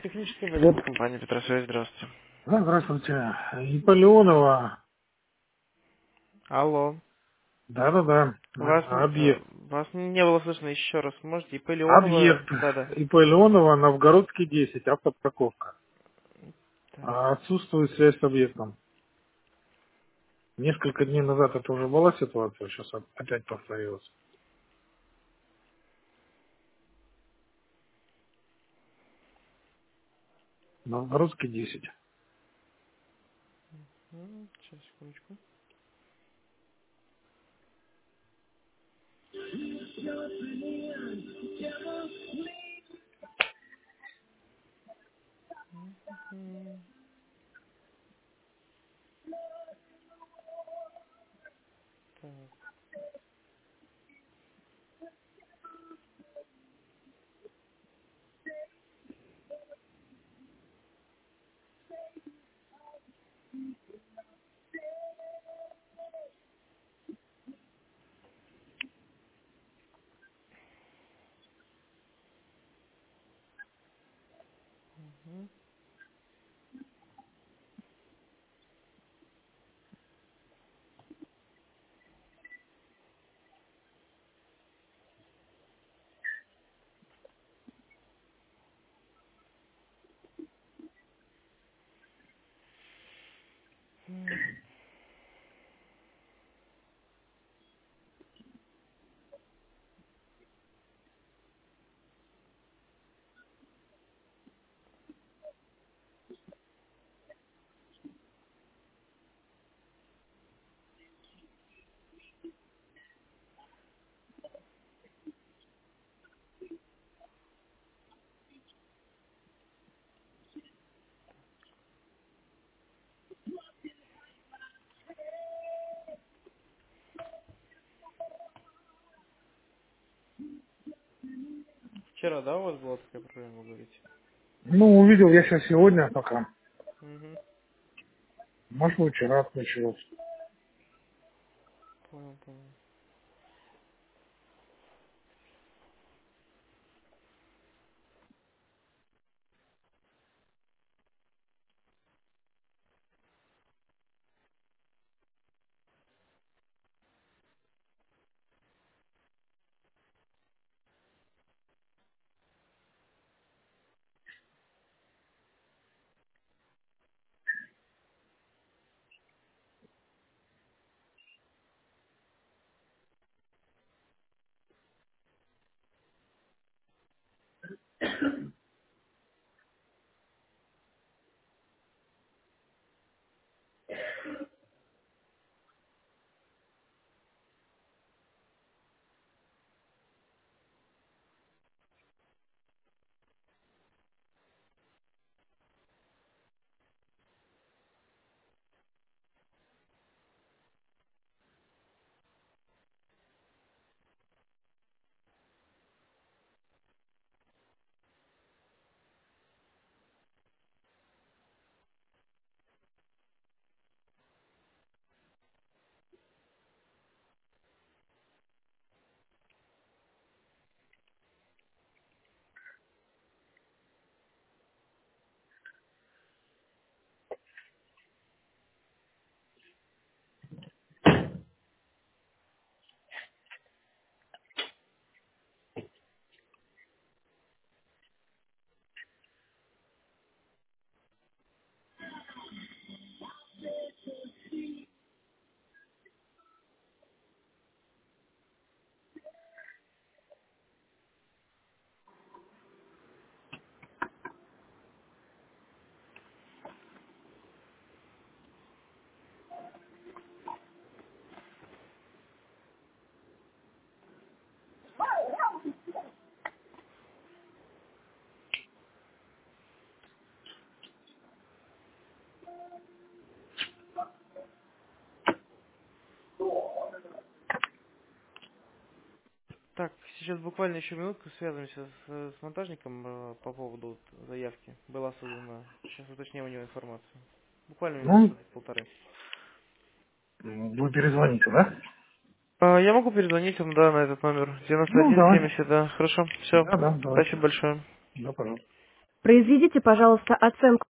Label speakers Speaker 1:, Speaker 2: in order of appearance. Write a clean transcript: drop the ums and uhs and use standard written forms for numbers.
Speaker 1: Технический вариант компании Петросвязь, здравствуйте.
Speaker 2: Здравствуйте. Наполеонова.
Speaker 1: Алло.
Speaker 2: Да-да-да. Объект.
Speaker 1: Вас не было слышно еще раз. Можете? ИП Леонова?
Speaker 2: Объект.
Speaker 1: Да-да.
Speaker 2: ИП Леонова, Новгородский 10, автопарковка.
Speaker 1: Так.
Speaker 2: А отсутствует связь с объектом. Несколько дней назад это уже была ситуация, сейчас опять повторилась. Новгородский 10.
Speaker 1: Сейчас, секундочку. М, Так. Мгм. Вчера, да, у вас была такая проблема, вы говорите?
Speaker 2: Ну, увидел я сейчас сегодня пока.
Speaker 1: Угу.
Speaker 2: Может, вчера отключилось.
Speaker 1: Понял, понял. Так, сейчас буквально еще минутку связываемся с монтажником по поводу заявки. Была создана. Сейчас уточним у него информацию. Буквально
Speaker 2: Ну,
Speaker 1: минутку, полторы.
Speaker 2: вы перезвоните, да?
Speaker 1: Я могу перезвонить вам, да, на этот номер.
Speaker 2: Ну, давай.
Speaker 1: 9170, да. Хорошо, все.
Speaker 2: Да, давайте.
Speaker 1: Спасибо большое.
Speaker 2: Да, пожалуйста.
Speaker 3: Произведите, пожалуйста, оценку